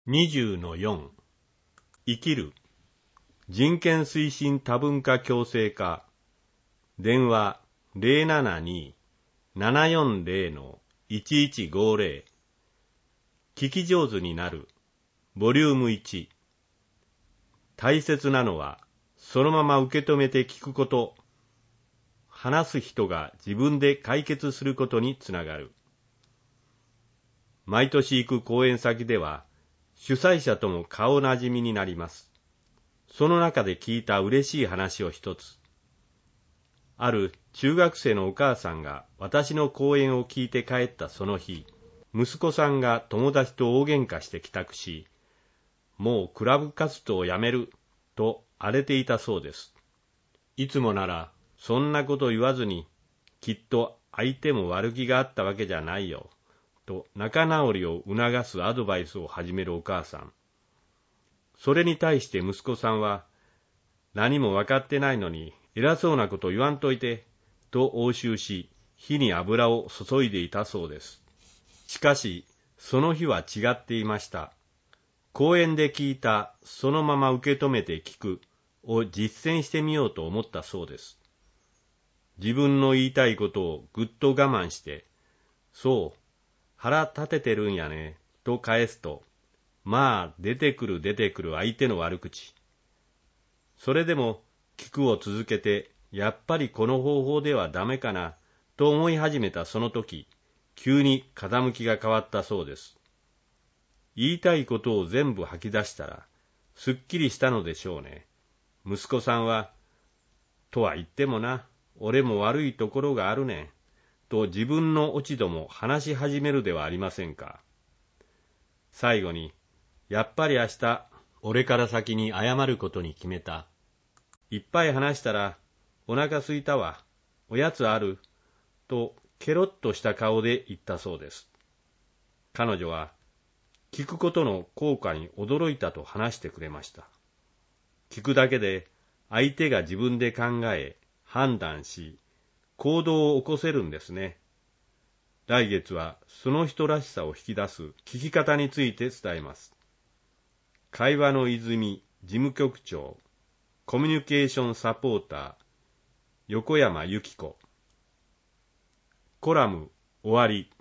20-4 生きる人権推進多文化共生化電話 072-740-1150 聞き上手になるボリューム1大切なのはそのまま受け止めて聞くこと話す人が自分で解決することにつながる毎年行く講演先では主催者とも顔なじみになります。その中で聞いた嬉しい話を一つ。ある中学生のお母さんが私の講演を聞いて帰ったその日、息子さんが友達と大喧嘩して帰宅し、もうクラブ活動をやめると荒れていたそうです。いつもならそんなこと言わずに、きっと相手も悪気があったわけじゃないよ。と仲直りを促すアドバイスを始めるお母さん。それに対して息子さんは、何も分かってないのに偉そうなこと言わんといて、と応酬し、火に油を注いでいたそうです。しかし、その日は違っていました。講演で聞いた、そのまま受け止めて聞くを実践してみようと思ったそうです。自分の言いたいことをぐっと我慢して、そう、腹立ててるんやね、と返すと、まあ出てくる相手の悪口。それでも聞くを続けて、やっぱりこの方法ではダメかな、と思い始めたその時、急に風向きが変わったそうです。言いたいことを全部吐き出したら、すっきりしたのでしょうね。息子さんは、とは言ってもな、俺も悪いところがあるねん。と自分の落ち度も話し始めるではありませんか。最後に、やっぱり明日、俺から先に謝ることに決めた。いっぱい話したら、お腹すいたわ、おやつあるとケロッとした顔で言ったそうです。彼女は、聞くことの効果に驚いたと話してくれました。聞くだけで、相手が自分で考え、判断し、行動を起こせるんですね。来月はその人らしさを引き出す聞き方について伝えます。会話の泉事務局長、コミュニケーションサポーター、横山由紀子。コラム終わり。